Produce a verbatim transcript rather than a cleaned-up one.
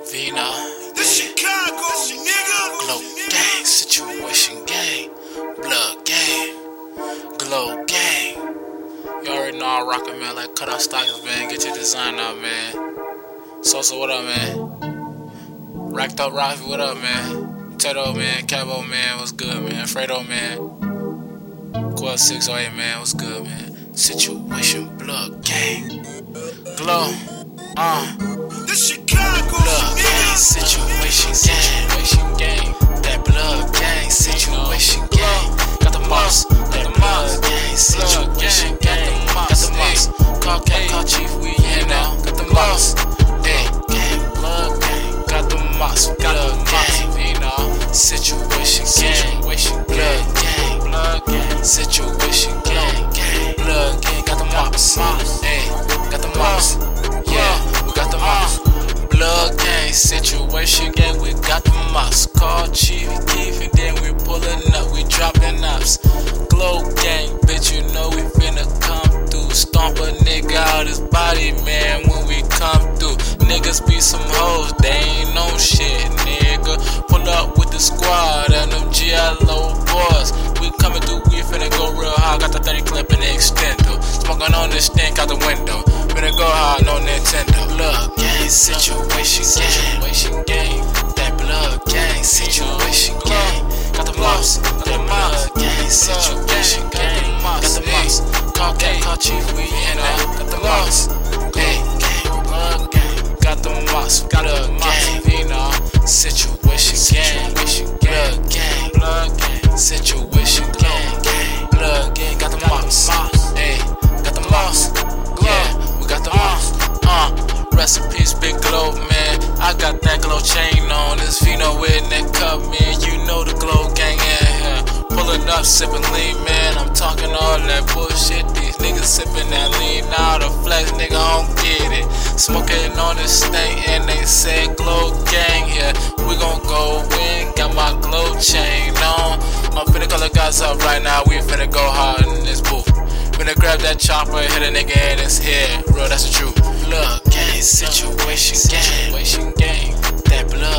Vina, The Chicago, nigga. Glow Gang, Situation Gang, Blood Gang, Glow Gang. You already know I'm rockin', man, like cut out stockings, man. Get your design out, man. Sosa, what up, man? Racked up Rafi, what up, man? Teto, man, Cabo, man, what's good, man? Fredo, man. Quad six oh eight, man, what's good, man? Situation, Blood Gang, Glow, uh. The Chicago, Blood Gang, Situation Gang, Situation Gang, that Blood Gang, Situation Gang, got the moss, that Blood Gang, Situation Gang, got the moss, call Cat, call Chief, we in now, got the moss, hey, gang, Blood Gang, got the moss, got the moss, you know, Situation Gang, Blood Gang, Blood Gang, Situation Gang, gang, Blood Gang, got the moss, hey, got the moss, yeah, we got the moss. Blood Gang, Situation Gang, we got the moss. Call Chief Keef and then we pulling up, we dropping ups. Glow Gang, bitch, you know we finna come through. Stomp a nigga out his body, man, when we come through. Niggas be some hoes, they ain't no shit, nigga. Pull up with the squad and them G L O boys. We coming through, we finna go real high. Got the thirty clip in the extender. Smoking on the stink out the window. Finna go high, no Nintendo. Blood Gang, Situation Gang, Situation Gang, that Blood Gang, Situation Gang, got the moss, got the Blood Gang, Situation Gang, got the moss, call Cat, call Chief, we in there, got the moss, hey, gang, Blood Gang, got the moss, got the moss, you know, Situation Gang, Blood Gang, Blood Gang, Situation Gang, Blood Gang, got the moss, hey, got the moss, yeah, we got the moss, uh. Rest in peace, Big Glow, man. I got that glow chain on. This Vino with that cup, man. You know the Glow Gang in here. Pulling up, sipping lean, man. I'm talking all that bullshit. These niggas sipping that lean. Now the flex, nigga, I don't get it. Smoking on this thing, and they say Glow Gang here. We gon' go win. Got my glow chain on. I'm finna call the guys up right now. We finna go hard in this booth. Finna grab that chopper, hit a nigga in his head. Real, that's the truth. Blood Gang, Situation Gang, Situation Gang, that Blood